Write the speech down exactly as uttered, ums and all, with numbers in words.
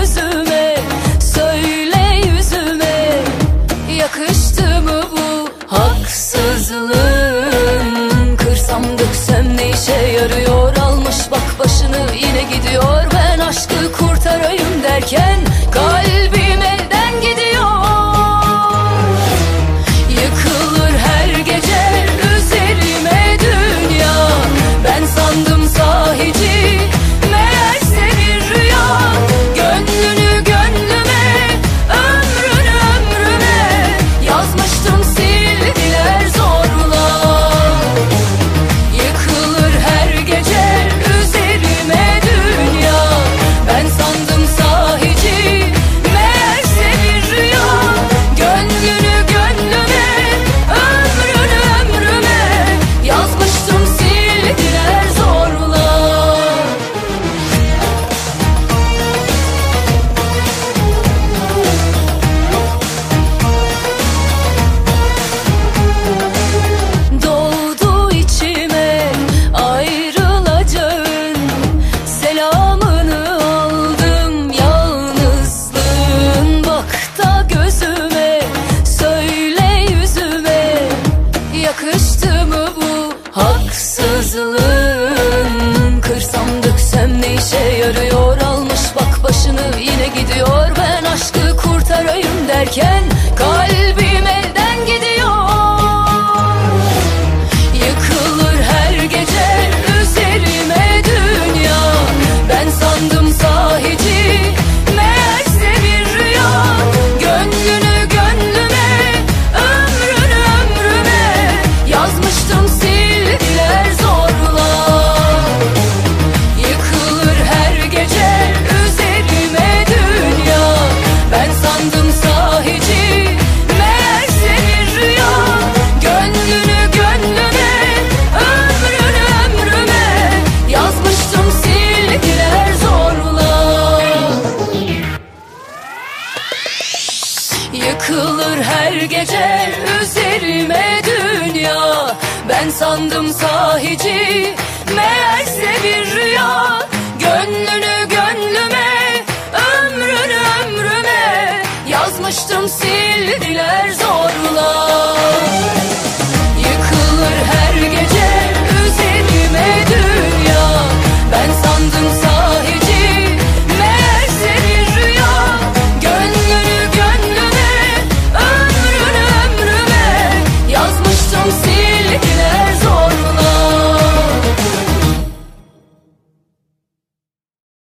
yüzüme, söyle yüzüme, yakıştı mı bu haksızlığın? Kırsam döksem ne işe yarıyor? Almış bak başını yine gidiyor. Ben aşkı kurtarayım derken kalbim elden gidiyor. Yıkılır her gece üzerime dünya. Ben sandım sahici, meğerse bir rüya. Gönlünü gönlüme, ömrünü ömrüme yazmıştım, sildiler zorla. Yıkılır her gece üzerime dünya. Ben sandım sahici, meğerse bir rüya. Gönlünü gönlüme, ömrünü ömrüme yazmıştım, sildiler zorla. Doldu içime ayrılacağın, selamını aldım yalnızlığın. Bak da gözüme, söyle yüzüme, yakıştı mı bu haksızlığın? Kırsam döksem ne işe yarıyor? Almış bak başını yine gidiyor. Ben aşkı kurtarayım derken kalbim elden gidiyor. Yıkılır her gece üzerime dünya. Ben sandım sahici, meğerse bir rüya. Gönlünü gönlüme, ömrünü ömrüme yazmıştım, sildiler zorla. Yıkılır her gece üzerime dünya. Ben sandım sahici, meğerse bir rüya. Gönlünü gönlüme, ömrünü ömrüme yazmıştım, sildiler zorla. Yıkılır her gece üzerime dünya. Ben sandım sahici, meğerse bir rüya. Gönlünü gönlüme, ömrünü ömrüme yazmıştım, sildiler